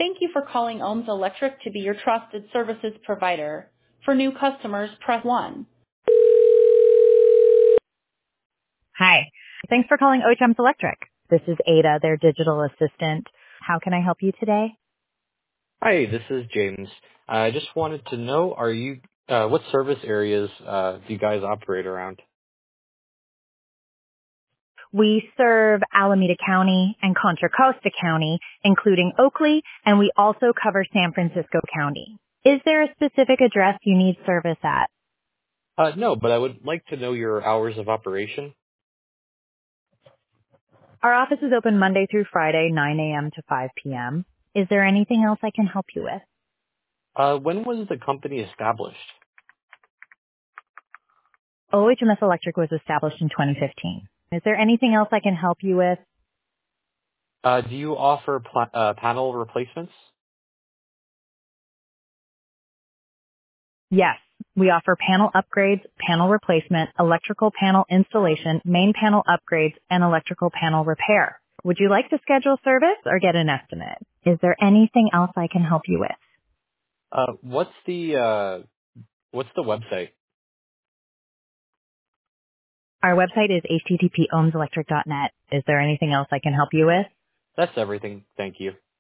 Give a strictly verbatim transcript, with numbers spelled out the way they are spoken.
Thank you for calling Ohms Electric to be your trusted services provider. For new customers, press one. Hi. Thanks for calling O H M Electric. This is Ada, their digital assistant. How can I help you today? Hi, this is James. I just wanted to know, are you, uh, what service areas uh, do you guys operate around? We serve Alameda County and Contra Costa County, including Oakley, and we also cover San Francisco County. Is there a specific address you need service at? Uh, no, but I would like to know your hours of operation. Our office is open Monday through Friday, nine a.m. to five p.m. Is there anything else I can help you with? Uh, when was the company established? O H M S Electric was established in twenty fifteen. Is there anything else I can help you with? Uh, do you offer pla- uh, panel replacements? Yes, we offer panel upgrades, panel replacement, electrical panel installation, main panel upgrades, and electrical panel repair. Would you like to schedule service or get an estimate? Is there anything else I can help you with? Uh, what's the uh, what's the website? Our website is h t t p ohms electric dot net. Is there anything else I can help you with? That's everything. Thank you.